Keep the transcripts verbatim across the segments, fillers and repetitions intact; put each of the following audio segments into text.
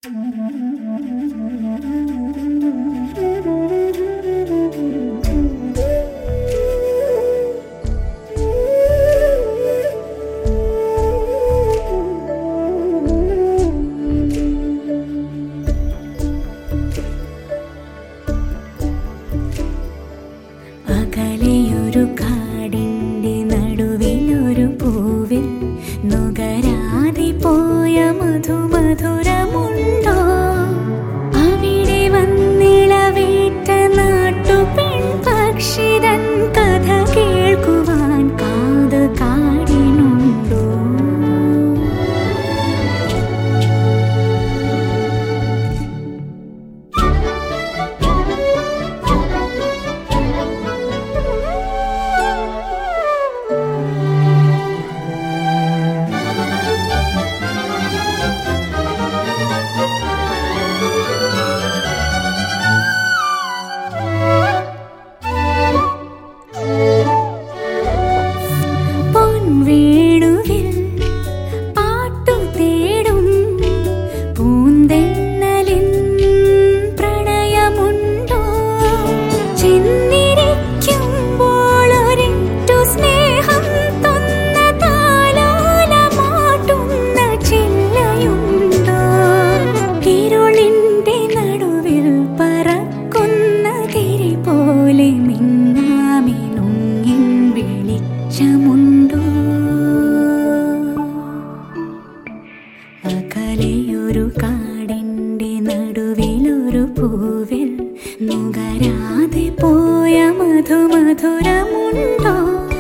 അകലെയൊരു കാടിൻ്റെ നടുവിലൊരു പൂവിൽ നുകരാതെ പോയ മധുമധുരമുണ്ടോ? അവിടെ വന്നിളവേറ്റ നാട്ടുപെൺ പക്ഷിതൻ കഥ കേൾക്കുവാൻ കാത് കാടിനുണ്ടോ? അകലെയൊരു കാടിൻ്റെ നടുവിലൊരു പൂവിൽ നുകരാതെ പോയ മധുമധുരമുണ്ടോ?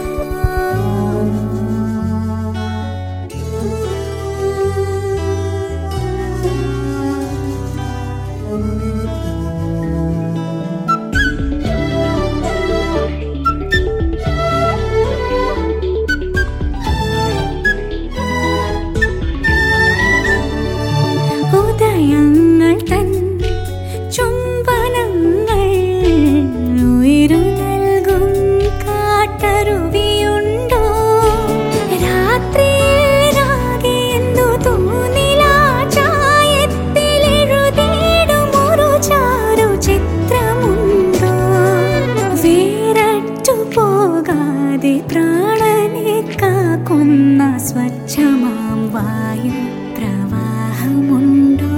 ഉദയങ്ങൾ തൻ ചുംബനങ്ങൾ ഉയരു നൽകും കാട്ടരുവിയുണ്ടോ? രാത്രിയിലാകെ എന്തു തോന്നിലാ ചായത്തിലെഴുതിയിടും ഒരു ചാരു ചിത്രമുണ്ടോ? വേരറ്റു പോകാതെ പ്രാണനെ കാക്കുന്ന സ്വച്ഛമാം വായു പ്രവാഹമുണ്ടോ?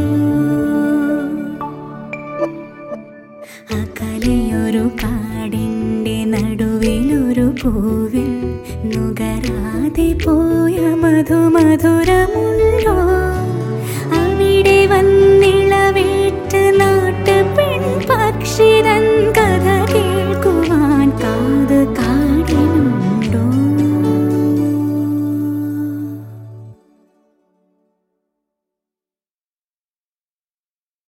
അകലെയൊരു കാടിൻ്റെ നടുവിലൊരു പൂവിൽ നുകരാതെ പോ